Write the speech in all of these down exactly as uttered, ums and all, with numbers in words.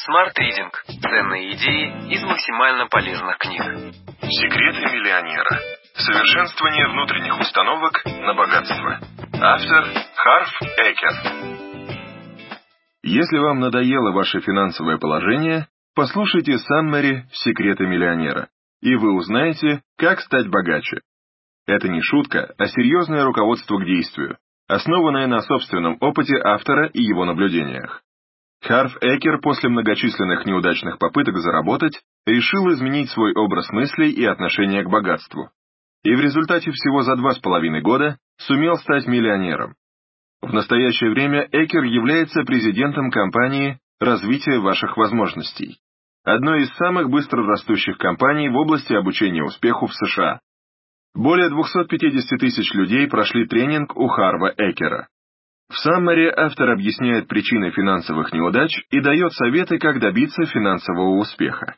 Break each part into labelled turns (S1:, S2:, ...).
S1: Smart Reading. Ценные идеи из максимально полезных книг.
S2: Секреты миллионера. Совершенствование внутренних установок на богатство. Автор Харв Экер. Если вам надоело ваше финансовое положение, послушайте Саммари «Секреты миллионера», и вы узнаете, как стать богаче. Это не шутка, а серьезное руководство к действию, основанное на собственном опыте автора и его наблюдениях. Харв Экер после многочисленных неудачных попыток заработать решил изменить свой образ мыслей и отношение к богатству. И в результате всего за два с половиной года сумел стать миллионером. В настоящее время Экер является президентом компании «Развитие ваших возможностей», одной из самых быстро растущих компаний в области обучения успеху в США. Более двухсот пятидесяти тысяч людей прошли тренинг у Харва Экера. В Саммари автор объясняет причины финансовых неудач и дает советы, как добиться финансового успеха.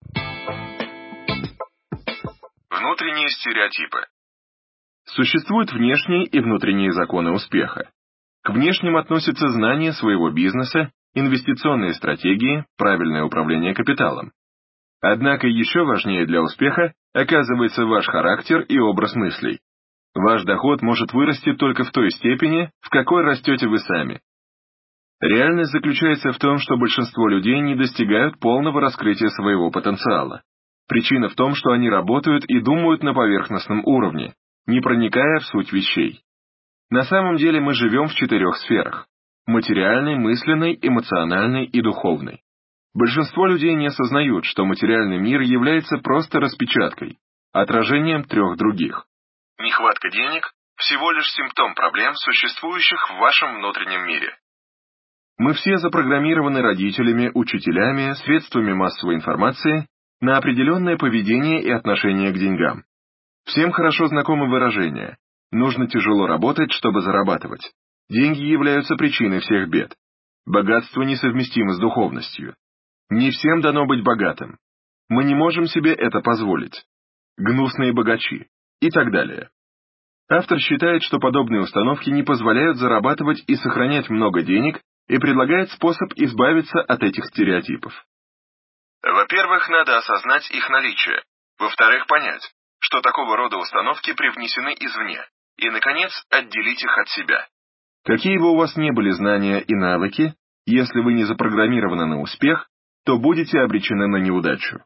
S2: Внутренние стереотипы. Существуют внешние и внутренние законы успеха. К внешним относятся знание своего бизнеса, инвестиционные стратегии, правильное управление капиталом. Однако еще важнее для успеха оказывается ваш характер и образ мыслей. Ваш доход может вырасти только в той степени, в какой растете вы сами. Реальность заключается в том, что большинство людей не достигают полного раскрытия своего потенциала. Причина в том, что они работают и думают на поверхностном уровне, не проникая в суть вещей. На самом деле мы живем в четырех сферах – материальной, мысленной, эмоциональной и духовной. Большинство людей не осознают, что материальный мир является просто распечаткой, отражением трех других. Нехватка денег – всего лишь симптом проблем, существующих в вашем внутреннем мире. Мы все запрограммированы родителями, учителями, средствами массовой информации на определенное поведение и отношение к деньгам. Всем хорошо знакомо выражение «нужно тяжело работать, чтобы зарабатывать». Деньги являются причиной всех бед. Богатство несовместимо с духовностью. Не всем дано быть богатым. Мы не можем себе это позволить. Гнусные богачи. И так далее. Автор считает, что подобные установки не позволяют зарабатывать и сохранять много денег, и предлагает способ избавиться от этих стереотипов. Во-первых, надо осознать их наличие. Во-вторых, понять, что такого рода установки привнесены извне. И, наконец, отделить их от себя. Какие бы у вас ни были знания и навыки, если вы не запрограммированы на успех, то будете обречены на неудачу.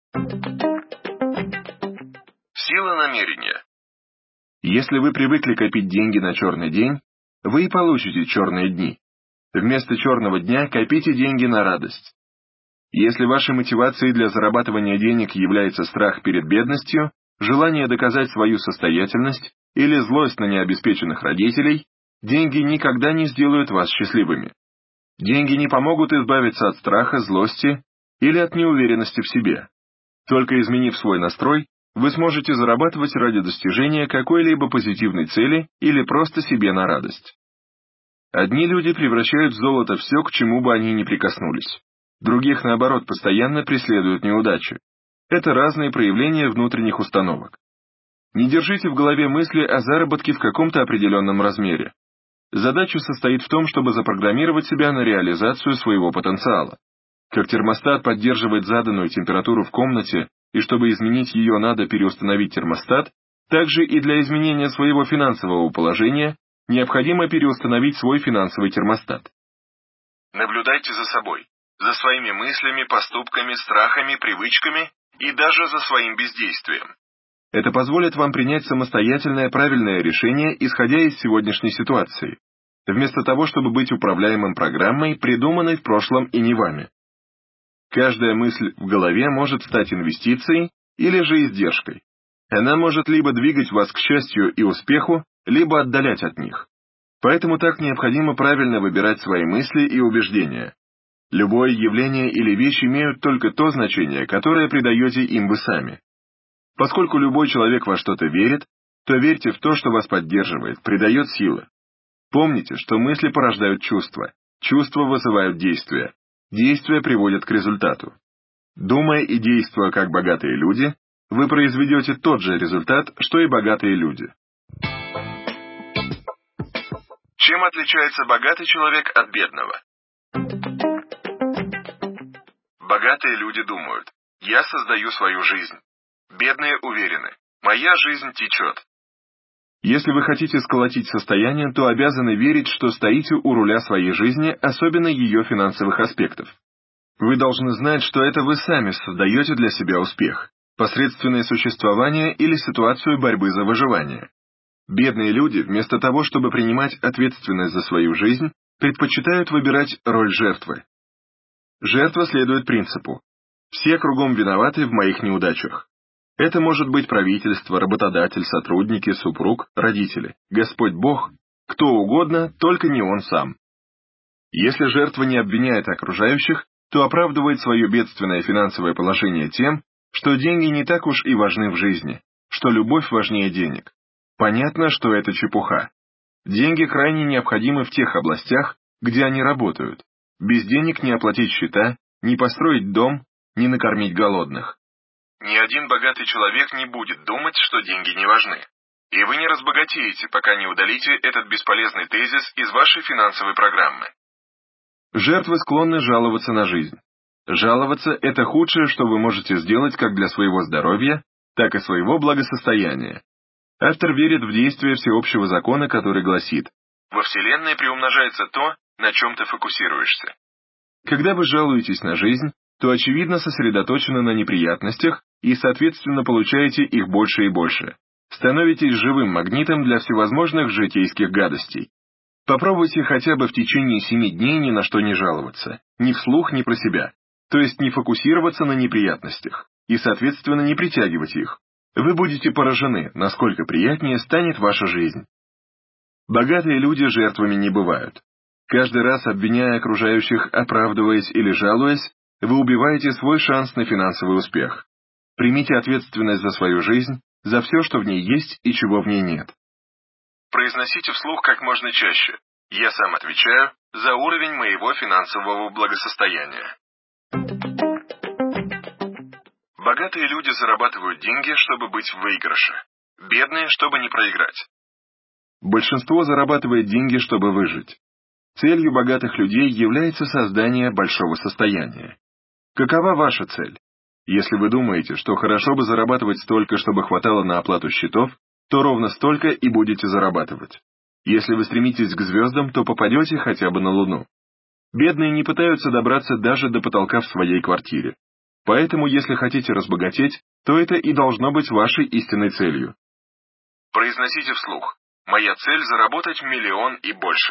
S2: Сила намерения. Если вы привыкли копить деньги на черный день, вы и получите черные дни. Вместо черного дня копите деньги на радость. Если вашей мотивацией для зарабатывания денег является страх перед бедностью, желание доказать свою состоятельность или злость на необеспеченных родителей, деньги никогда не сделают вас счастливыми. Деньги не помогут избавиться от страха, злости или от неуверенности в себе. Только изменив свой настрой, вы сможете зарабатывать ради достижения какой-либо позитивной цели или просто себе на радость. Одни люди превращают в золото все, к чему бы они ни прикоснулись. Других, наоборот, постоянно преследуют неудачи. Это разные проявления внутренних установок. Не держите в голове мысли о заработке в каком-то определенном размере. Задача состоит в том, чтобы запрограммировать себя на реализацию своего потенциала. Как термостат поддерживает заданную температуру в комнате, и чтобы изменить ее, надо переустановить термостат, также и для изменения своего финансового положения необходимо переустановить свой финансовый термостат. Наблюдайте за собой, за своими мыслями, поступками, страхами, привычками и даже за своим бездействием. Это позволит вам принять самостоятельное правильное решение, исходя из сегодняшней ситуации, вместо того, чтобы быть управляемым программой, придуманной в прошлом и не вами. Каждая мысль в голове может стать инвестицией или же издержкой. Она может либо двигать вас к счастью и успеху, либо отдалять от них. Поэтому так необходимо правильно выбирать свои мысли и убеждения. Любое явление или вещь имеют только то значение, которое придаете им вы сами. Поскольку любой человек во что-то верит, то верьте в то, что вас поддерживает, придает силы. Помните, что мысли порождают чувства, чувства вызывают действия. Действия приводят к результату. Думая и действуя как богатые люди, вы произведете тот же результат, что и богатые люди. Чем отличается богатый человек от бедного? Богатые люди думают: «Я создаю свою жизнь». Бедные уверены: «Моя жизнь течет». Если вы хотите сколотить состояние, то обязаны верить, что стоите у руля своей жизни, особенно ее финансовых аспектов. Вы должны знать, что это вы сами создаете для себя успех, посредственное существование или ситуацию борьбы за выживание. Бедные люди, вместо того, чтобы принимать ответственность за свою жизнь, предпочитают выбирать роль жертвы. Жертва следует принципу: «Все кругом виноваты в моих неудачах». Это может быть правительство, работодатель, сотрудники, супруг, родители, Господь Бог, кто угодно, только не он сам. Если жертва не обвиняет окружающих, то оправдывает свое бедственное финансовое положение тем, что деньги не так уж и важны в жизни, что любовь важнее денег. Понятно, что это чепуха. Деньги крайне необходимы в тех областях, где они работают. Без денег не оплатить счета, не построить дом, не накормить голодных. Ни один богатый человек не будет думать, что деньги не важны. И вы не разбогатеете, пока не удалите этот бесполезный тезис из вашей финансовой программы. Жертвы склонны жаловаться на жизнь. Жаловаться – это худшее, что вы можете сделать как для своего здоровья, так и своего благосостояния. Автор верит в действие всеобщего закона, который гласит: «Во Вселенной приумножается то, на чем ты фокусируешься». Когда вы жалуетесь на жизнь, то очевидно сосредоточены на неприятностях и, соответственно, получаете их больше и больше. Становитесь живым магнитом для всевозможных житейских гадостей. Попробуйте хотя бы в течение семи дней ни на что не жаловаться, ни вслух, ни про себя, то есть не фокусироваться на неприятностях, и, соответственно, не притягивать их. Вы будете поражены, насколько приятнее станет ваша жизнь. Богатые люди жертвами не бывают. Каждый раз, обвиняя окружающих, оправдываясь или жалуясь, вы убиваете свой шанс на финансовый успех. Примите ответственность за свою жизнь, за все, что в ней есть и чего в ней нет. Произносите вслух как можно чаще: «Я сам отвечаю за уровень моего финансового благосостояния». Богатые люди зарабатывают деньги, чтобы быть в выигрыше. Бедные, чтобы не проиграть. Большинство зарабатывает деньги, чтобы выжить. Целью богатых людей является создание большого состояния. Какова ваша цель? Если вы думаете, что хорошо бы зарабатывать столько, чтобы хватало на оплату счетов, то ровно столько и будете зарабатывать. Если вы стремитесь к звездам, то попадете хотя бы на Луну. Бедные не пытаются добраться даже до потолка в своей квартире. Поэтому, если хотите разбогатеть, то это и должно быть вашей истинной целью. Произносите вслух: «Моя цель – заработать миллион и больше».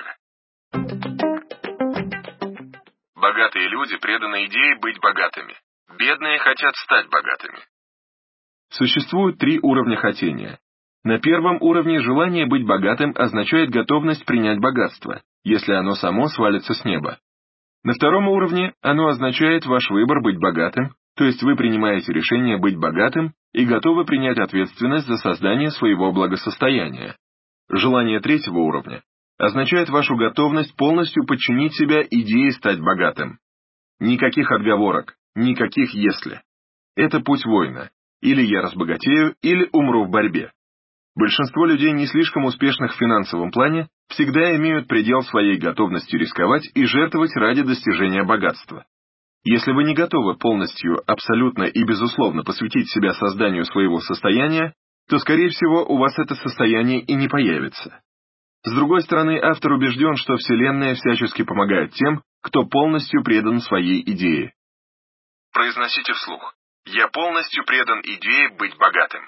S2: Богатые люди преданы идее быть богатыми. Бедные хотят стать богатыми. Существует три уровня хотения. На первом уровне желание быть богатым означает готовность принять богатство, если оно само свалится с неба. На втором уровне оно означает ваш выбор быть богатым, то есть вы принимаете решение быть богатым и готовы принять ответственность за создание своего благосостояния. Желание третьего уровня означает вашу готовность полностью подчинить себя идее стать богатым. Никаких отговорок, никаких «если». Это путь воина. Или я разбогатею, или умру в борьбе. Большинство людей, не слишком успешных в финансовом плане, всегда имеют предел своей готовности рисковать и жертвовать ради достижения богатства. Если вы не готовы полностью, абсолютно и безусловно посвятить себя созданию своего состояния, то, скорее всего, у вас это состояние и не появится. С другой стороны, автор убежден, что Вселенная всячески помогает тем, кто полностью предан своей идее. Произносите вслух: «Я полностью предан идее быть богатым».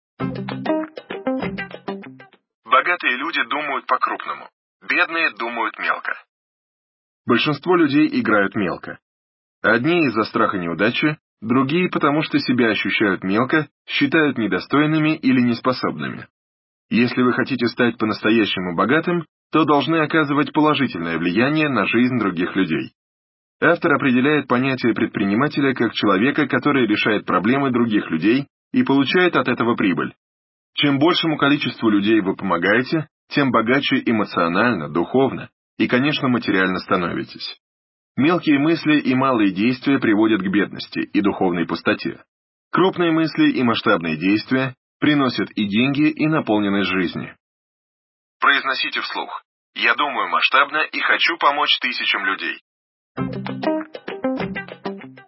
S2: Богатые люди думают по-крупному, бедные думают мелко. Большинство людей играют мелко. Одни из-за страха неудачи, другие потому что себя ощущают мелко, считают недостойными или неспособными. Если вы хотите стать по-настоящему богатым, то должны оказывать положительное влияние на жизнь других людей. Автор определяет понятие предпринимателя как человека, который решает проблемы других людей и получает от этого прибыль. Чем большему количеству людей вы помогаете, тем богаче эмоционально, духовно и, конечно, материально становитесь. Мелкие мысли и малые действия приводят к бедности и духовной пустоте. Крупные мысли и масштабные действия приносят и деньги, и наполненность жизни. Произносите вслух: «Я думаю масштабно и хочу помочь тысячам людей».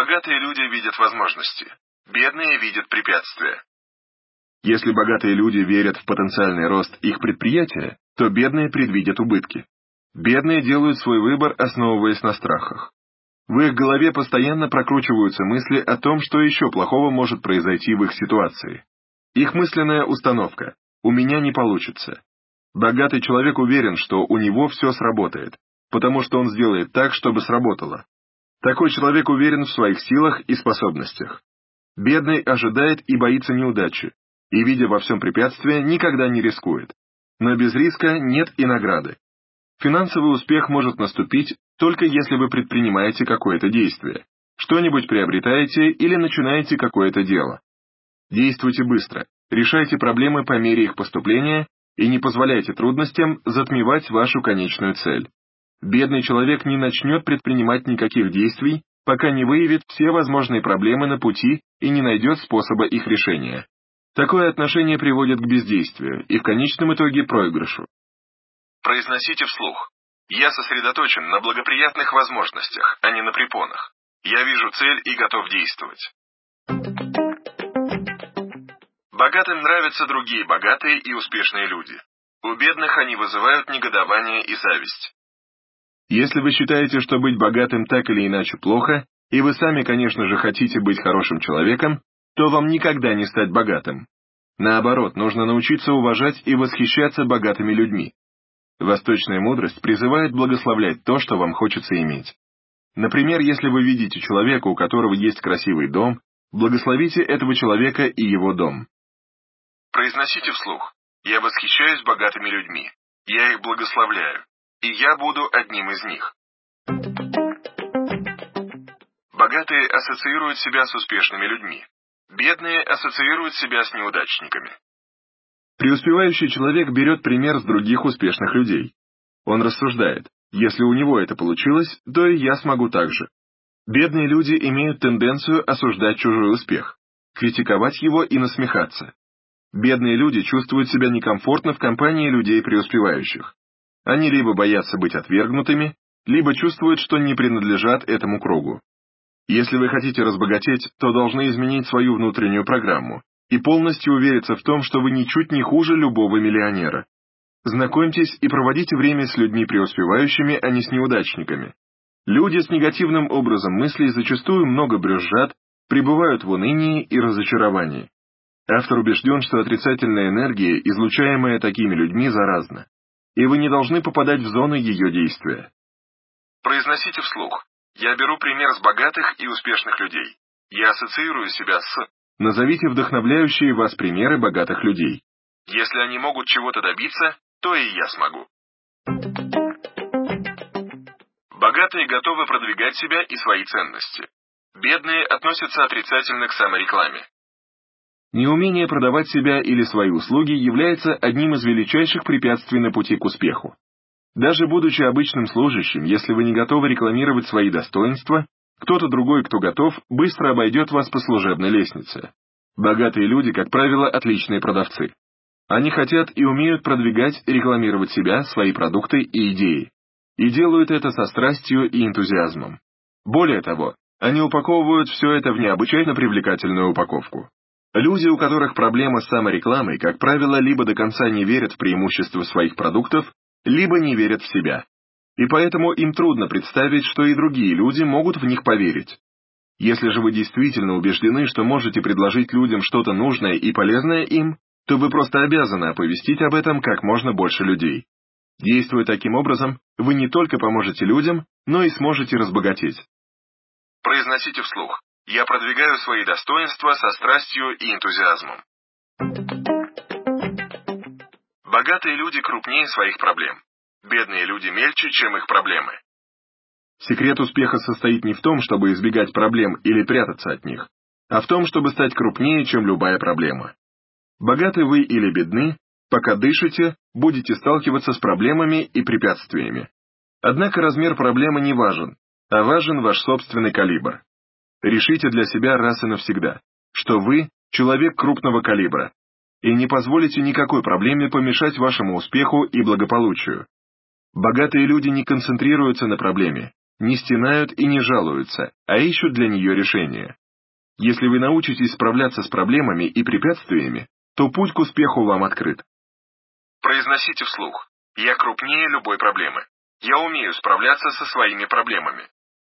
S2: Богатые люди видят возможности, бедные видят препятствия. Если богатые люди верят в потенциальный рост их предприятия, то бедные предвидят убытки. Бедные делают свой выбор, основываясь на страхах. В их голове постоянно прокручиваются мысли о том, что еще плохого может произойти в их ситуации. Их мысленная установка «у меня не получится». Богатый человек уверен, что у него все сработает, потому что он сделает так, чтобы сработало. Такой человек уверен в своих силах и способностях. Бедный ожидает и боится неудачи, и, видя во всем препятствие, никогда не рискует. Но без риска нет и награды. Финансовый успех может наступить только если вы предпринимаете какое-то действие, что-нибудь приобретаете или начинаете какое-то дело. Действуйте быстро, решайте проблемы по мере их поступления и не позволяйте трудностям затмевать вашу конечную цель. Бедный человек не начнет предпринимать никаких действий, пока не выявит все возможные проблемы на пути и не найдет способа их решения. Такое отношение приводит к бездействию и в конечном итоге проигрышу. Произносите вслух. Я сосредоточен на благоприятных возможностях, а не на препонах. Я вижу цель и готов действовать. Богатым нравятся другие богатые и успешные люди. У бедных они вызывают негодование и зависть. Если вы считаете, что быть богатым так или иначе плохо, и вы сами, конечно же, хотите быть хорошим человеком, то вам никогда не стать богатым. Наоборот, нужно научиться уважать и восхищаться богатыми людьми. Восточная мудрость призывает благословлять то, что вам хочется иметь. Например, если вы видите человека, у которого есть красивый дом, благословите этого человека и его дом. Произносите вслух. Я восхищаюсь богатыми людьми. Я их благословляю. И я буду одним из них. Богатые ассоциируют себя с успешными людьми. Бедные ассоциируют себя с неудачниками. Преуспевающий человек берет пример с других успешных людей. Он рассуждает, если у него это получилось, то и я смогу так же. Бедные люди имеют тенденцию осуждать чужой успех, критиковать его и насмехаться. Бедные люди чувствуют себя некомфортно в компании людей преуспевающих. Они либо боятся быть отвергнутыми, либо чувствуют, что не принадлежат этому кругу. Если вы хотите разбогатеть, то должны изменить свою внутреннюю программу и полностью увериться в том, что вы ничуть не хуже любого миллионера. Знакомьтесь и проводите время с людьми преуспевающими, а не с неудачниками. Люди с негативным образом мыслей зачастую много брюзжат, пребывают в унынии и разочаровании. Автор убежден, что отрицательная энергия, излучаемая такими людьми, заразна, и вы не должны попадать в зону ее действия. Произносите вслух. Я беру пример с богатых и успешных людей. Я ассоциирую себя с... Назовите вдохновляющие вас примеры богатых людей. Если они могут чего-то добиться, то и я смогу. Богатые готовы продвигать себя и свои ценности. Бедные относятся отрицательно к саморекламе. Неумение продавать себя или свои услуги является одним из величайших препятствий на пути к успеху. Даже будучи обычным служащим, если вы не готовы рекламировать свои достоинства, кто-то другой, кто готов, быстро обойдет вас по служебной лестнице. Богатые люди, как правило, отличные продавцы. Они хотят и умеют продвигать и рекламировать себя, свои продукты и идеи. И делают это со страстью и энтузиазмом. Более того, они упаковывают все это в необычайно привлекательную упаковку. Люди, у которых проблема с саморекламой, как правило, либо до конца не верят в преимущества своих продуктов, либо не верят в себя. И поэтому им трудно представить, что и другие люди могут в них поверить. Если же вы действительно убеждены, что можете предложить людям что-то нужное и полезное им, то вы просто обязаны оповестить об этом как можно больше людей. Действуя таким образом, вы не только поможете людям, но и сможете разбогатеть. Произносите вслух. Я продвигаю свои достоинства со страстью и энтузиазмом. Богатые люди крупнее своих проблем. Бедные люди мельче, чем их проблемы. Секрет успеха состоит не в том, чтобы избегать проблем или прятаться от них, а в том, чтобы стать крупнее, чем любая проблема. Богаты вы или бедны, пока дышите, будете сталкиваться с проблемами и препятствиями. Однако размер проблемы не важен, а важен ваш собственный калибр. Решите для себя раз и навсегда, что вы – человек крупного калибра, и не позволите никакой проблеме помешать вашему успеху и благополучию. Богатые люди не концентрируются на проблеме, не стенают и не жалуются, а ищут для нее решения. Если вы научитесь справляться с проблемами и препятствиями, то путь к успеху вам открыт.
S1: Произносите вслух. Я крупнее любой проблемы. Я умею справляться со своими проблемами.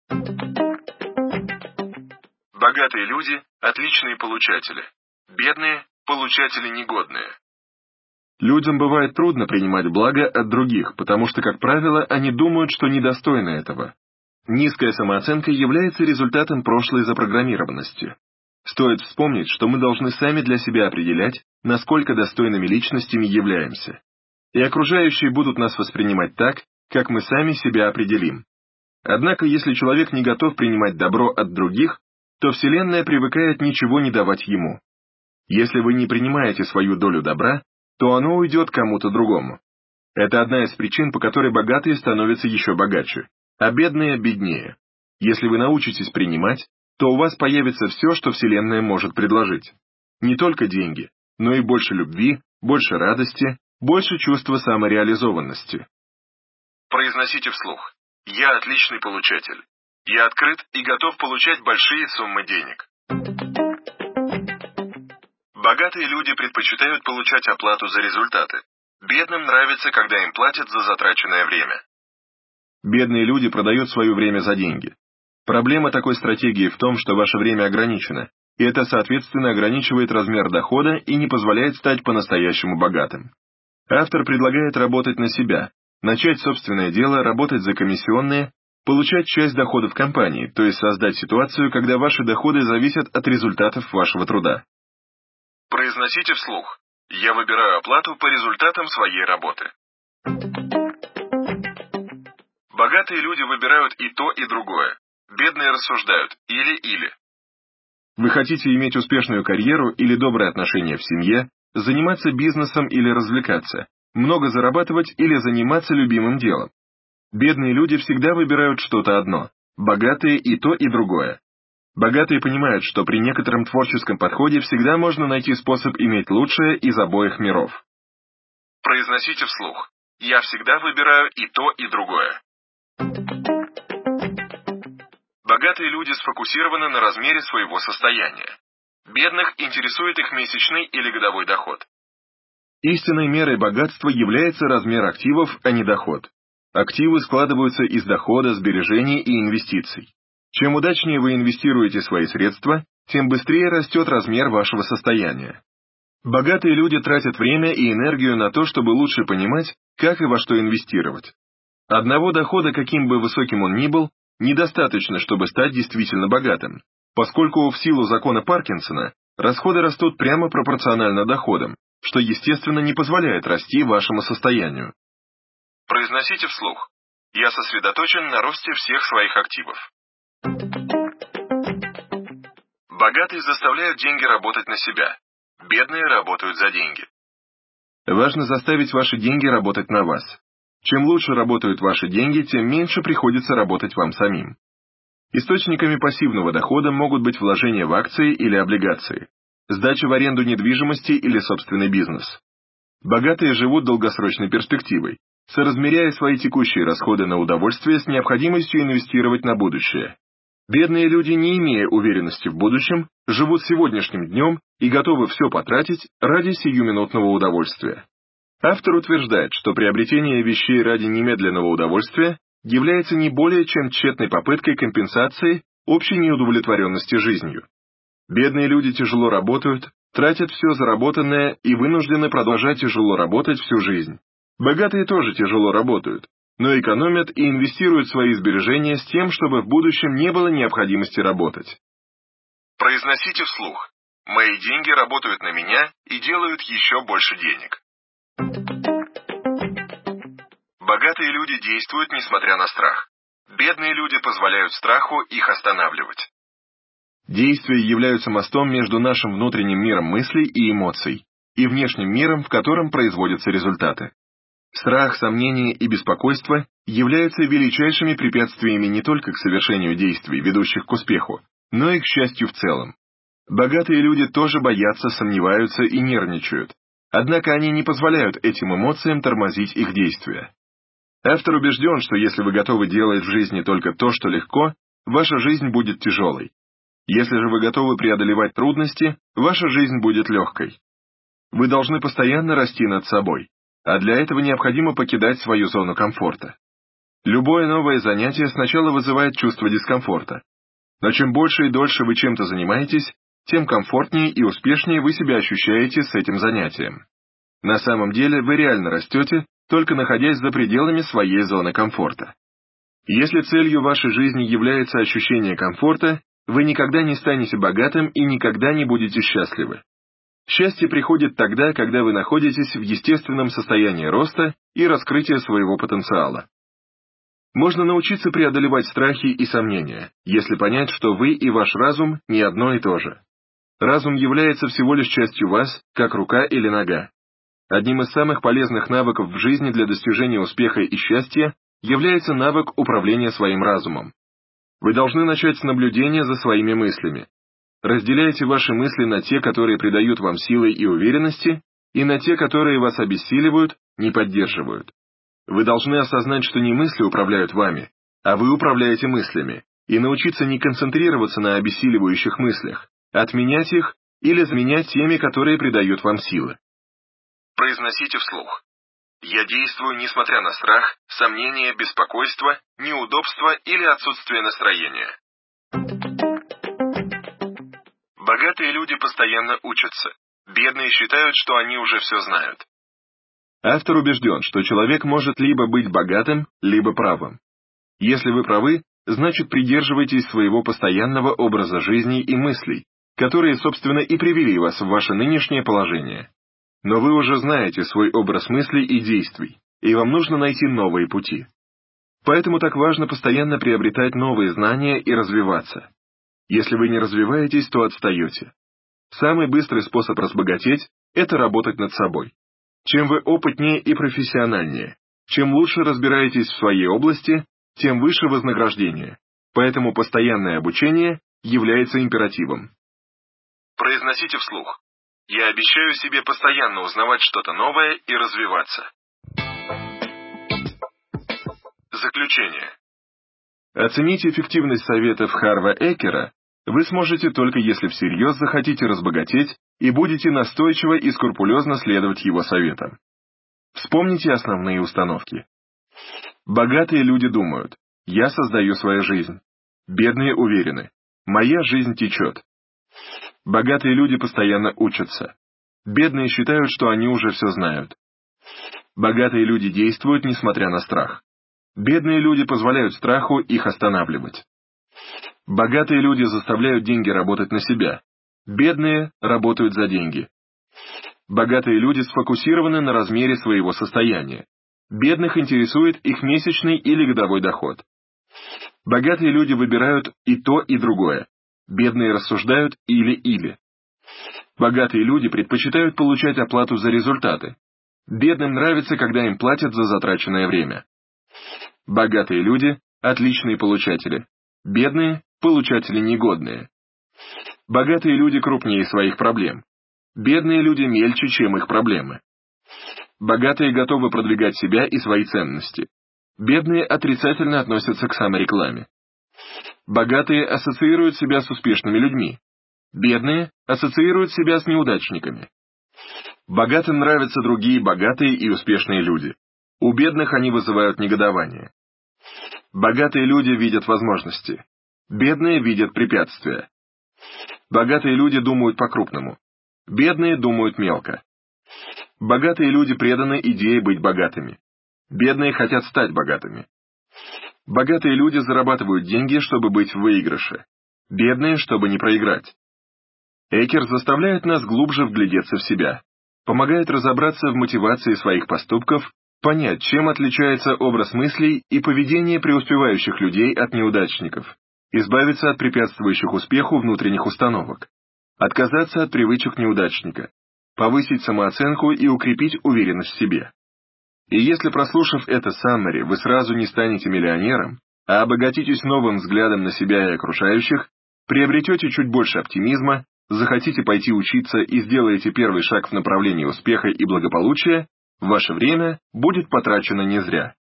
S1: Богатые люди – отличные получатели. Бедные – получатели негодные.
S2: Людям бывает трудно принимать благо от других, потому что, как правило, они думают, что недостойны этого. Низкая самооценка является результатом прошлой запрограммированности. Стоит вспомнить, что мы должны сами для себя определять, насколько достойными личностями являемся. И окружающие будут нас воспринимать так, как мы сами себя определим. Однако, если человек не готов принимать добро от других, то Вселенная привыкает ничего не давать ему. Если вы не принимаете свою долю добра, то оно уйдет кому-то другому. Это одна из причин, по которой богатые становятся еще богаче, а бедные – беднее. Если вы научитесь принимать, то у вас появится все, что Вселенная может предложить. Не только деньги, но и больше любви, больше радости, больше чувства самореализованности.
S1: Произносите вслух. Я отличный получатель. Я открыт и готов получать большие суммы денег. Богатые люди предпочитают получать оплату за результаты. Бедным нравится, когда им платят за затраченное время.
S2: Бедные люди продают свое время за деньги. Проблема такой стратегии в том, что ваше время ограничено, и это, соответственно, ограничивает размер дохода и не позволяет стать по-настоящему богатым. Автор предлагает работать на себя, начать собственное дело, работать за комиссионные, получать часть доходов компании, то есть создать ситуацию, когда ваши доходы зависят от результатов вашего труда.
S1: Произносите вслух. Я выбираю оплату по результатам своей работы. Богатые люди выбирают и то, и другое. Бедные рассуждают или-или.
S2: Вы хотите иметь успешную карьеру или добрые отношения в семье, заниматься бизнесом или развлекаться, много зарабатывать или заниматься любимым делом. Бедные люди всегда выбирают что-то одно, богатые и то, и другое. Богатые понимают, что при некотором творческом подходе всегда можно найти способ иметь лучшее из обоих миров.
S1: Произносите вслух. Я всегда выбираю и то, и другое. Богатые люди сфокусированы на размере своего состояния. Бедных интересует их месячный или годовой доход.
S2: Истинной мерой богатства является размер активов, а не доход. Активы складываются из дохода, сбережений и инвестиций. Чем удачнее вы инвестируете свои средства, тем быстрее растет размер вашего состояния. Богатые люди тратят время и энергию на то, чтобы лучше понимать, как и во что инвестировать. Одного дохода, каким бы высоким он ни был, недостаточно, чтобы стать действительно богатым, поскольку в силу закона Паркинсона расходы растут прямо пропорционально доходам, что, естественно, не позволяет расти вашему состоянию.
S1: Произносите вслух. Я сосредоточен на росте всех своих активов. Богатые заставляют деньги работать на себя. Бедные работают за деньги.
S2: Важно заставить ваши деньги работать на вас. Чем лучше работают ваши деньги, тем меньше приходится работать вам самим. Источниками пассивного дохода могут быть вложения в акции или облигации, сдача в аренду недвижимости или собственный бизнес. Богатые живут долгосрочной перспективой, соразмеряя свои текущие расходы на удовольствие с необходимостью инвестировать на будущее. Бедные люди, не имея уверенности в будущем, живут сегодняшним днем и готовы все потратить ради сиюминутного удовольствия. Автор утверждает, что приобретение вещей ради немедленного удовольствия является не более чем тщетной попыткой компенсации общей неудовлетворенности жизнью. Бедные люди тяжело работают, тратят все заработанное и вынуждены продолжать тяжело работать всю жизнь. Богатые тоже тяжело работают, но экономят и инвестируют свои сбережения с тем, чтобы в будущем не было необходимости работать.
S1: Произносите вслух. Мои деньги работают на меня и делают еще больше денег. Богатые люди действуют, несмотря на страх. Бедные люди позволяют страху их останавливать.
S2: Действия являются мостом между нашим внутренним миром мыслей и эмоций и внешним миром, в котором производятся результаты. Страх, сомнение и беспокойство являются величайшими препятствиями не только к совершению действий, ведущих к успеху, но и к счастью в целом. Богатые люди тоже боятся, сомневаются и нервничают, однако они не позволяют этим эмоциям тормозить их действия. Автор убежден, что если вы готовы делать в жизни только то, что легко, ваша жизнь будет тяжелой. Если же вы готовы преодолевать трудности, ваша жизнь будет легкой. Вы должны постоянно расти над собой, а для этого необходимо покидать свою зону комфорта. Любое новое занятие сначала вызывает чувство дискомфорта. Но чем больше и дольше вы чем-то занимаетесь, тем комфортнее и успешнее вы себя ощущаете с этим занятием. На самом деле вы реально растете, только находясь за пределами своей зоны комфорта. Если целью вашей жизни является ощущение комфорта, вы никогда не станете богатым и никогда не будете счастливы. Счастье приходит тогда, когда вы находитесь в естественном состоянии роста и раскрытия своего потенциала. Можно научиться преодолевать страхи и сомнения, если понять, что вы и ваш разум не одно и то же. Разум является всего лишь частью вас, как рука или нога. Одним из самых полезных навыков в жизни для достижения успеха и счастья является навык управления своим разумом. Вы должны начать с наблюдения за своими мыслями. Разделяйте ваши мысли на те, которые придают вам силы и уверенности, и на те, которые вас обессиливают, не поддерживают. Вы должны осознать, что не мысли управляют вами, а вы управляете мыслями, и научиться не концентрироваться на обессиливающих мыслях, отменять их или заменять теми, которые придают вам силы.
S1: Произносите вслух. Я действую, несмотря на страх, сомнения, беспокойство, неудобство или отсутствие настроения. Богатые люди постоянно учатся. Бедные считают, что они уже все знают.
S2: Автор убежден, что человек может либо быть богатым, либо правым. Если вы правы, значит придерживайтесь своего постоянного образа жизни и мыслей, которые, собственно, и привели вас в ваше нынешнее положение. Но вы уже знаете свой образ мыслей и действий, и вам нужно найти новые пути. Поэтому так важно постоянно приобретать новые знания и развиваться. Если вы не развиваетесь, то отстаете. Самый быстрый способ разбогатеть – это работать над собой. Чем вы опытнее и профессиональнее, чем лучше разбираетесь в своей области, тем выше вознаграждение. Поэтому постоянное обучение является императивом.
S1: Произносите вслух. Я обещаю себе постоянно узнавать что-то новое и развиваться. Заключение.
S2: Оценить эффективность советов Харва Экера вы сможете только если всерьез захотите разбогатеть и будете настойчиво и скрупулезно следовать его советам. Вспомните основные установки. Богатые люди думают: «Я создаю свою жизнь». Бедные уверены: «Моя жизнь течет». Богатые люди постоянно учатся. Бедные считают, что они уже все знают. Богатые люди действуют, несмотря на страх. Бедные люди позволяют страху их останавливать. Богатые люди заставляют деньги работать на себя. Бедные работают за деньги. Богатые люди сфокусированы на размере своего состояния. Бедных интересует их месячный или годовой доход. Богатые люди выбирают и то, и другое. Бедные рассуждают или-или. Богатые люди предпочитают получать оплату за результаты. Бедным нравится, когда им платят за затраченное время. Богатые люди – отличные получатели. Бедные – получатели негодные. Богатые люди крупнее своих проблем. Бедные люди мельче, чем их проблемы. Богатые готовы продвигать себя и свои ценности. Бедные отрицательно относятся к саморекламе. Богатые ассоциируют себя с успешными людьми. Бедные ассоциируют себя с неудачниками. Богатым нравятся другие богатые и успешные люди. У бедных они вызывают негодование. Богатые люди видят возможности. Бедные видят препятствия. Богатые люди думают по-крупному. Бедные думают мелко. Богатые люди преданы идее быть богатыми. Бедные хотят стать богатыми. Богатые люди зарабатывают деньги, чтобы быть в выигрыше. Бедные, чтобы не проиграть. Экер заставляет нас глубже вглядеться в себя, помогает разобраться в мотивации своих поступков, понять, чем отличается образ мыслей и поведение преуспевающих людей от неудачников, избавиться от препятствующих успеху внутренних установок, отказаться от привычек неудачника, повысить самооценку и укрепить уверенность в себе. И если, прослушав это саммари, вы сразу не станете миллионером, а обогатитесь новым взглядом на себя и окружающих, приобретете чуть больше оптимизма, захотите пойти учиться и сделаете первый шаг в направлении успеха и благополучия, ваше время будет потрачено не зря.